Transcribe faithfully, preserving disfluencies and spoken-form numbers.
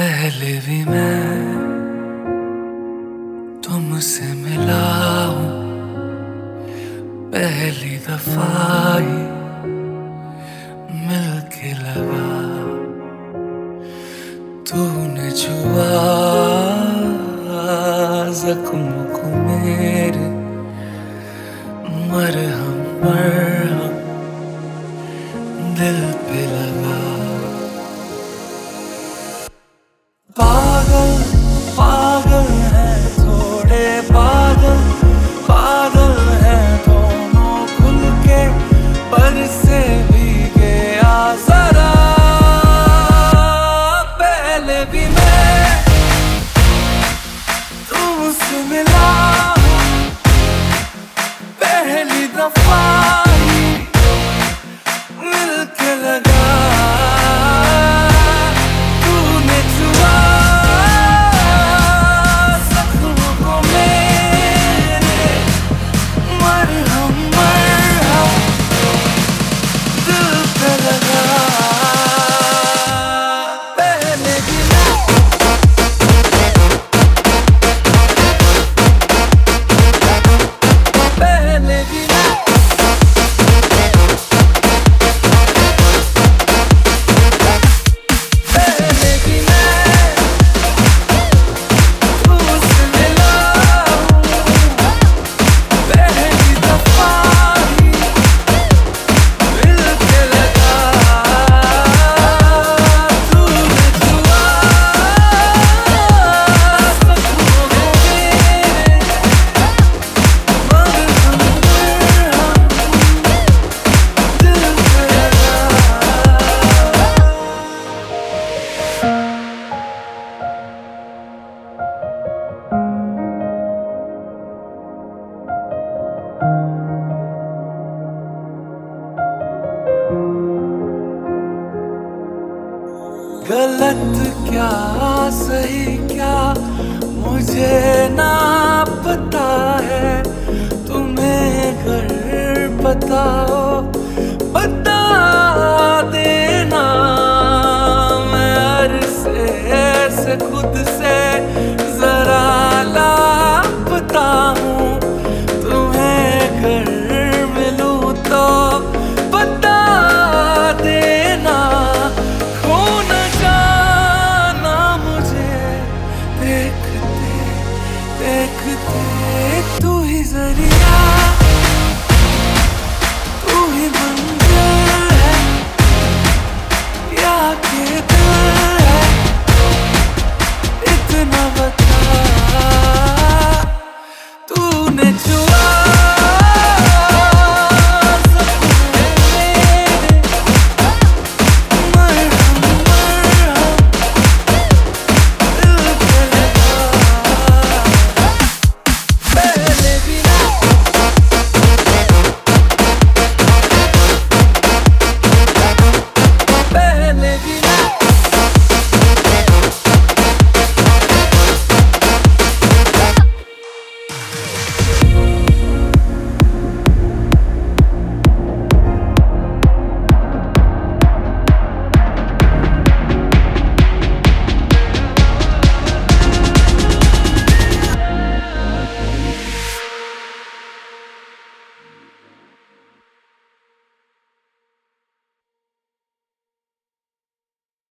पहले भी मैं तुमसे मिला हूँ, पहली दफा ही मिलके लगा। तूने छुआ जख्म को मेरे, मरहम मरहम दिल पे लगा। पागल पागल है थोड़े बादल, बादल है दोनों खुल के, पर से भीगे आ जरा। पहले भी मैं तुमसे मिला, पहली दफा ही मिलके लगा। गलत क्या सही क्या मुझे ना पता है, तुम्हें अगर पता हो बता देना। मैं अरसे से खुद से जरा लापता हूँ, तुम्हें अगर मिलूँ तो बता देना। देखते तू ही जरिया, तू ही मंजिल है या के दिल है, इतना बता। तूने छुआ Baby,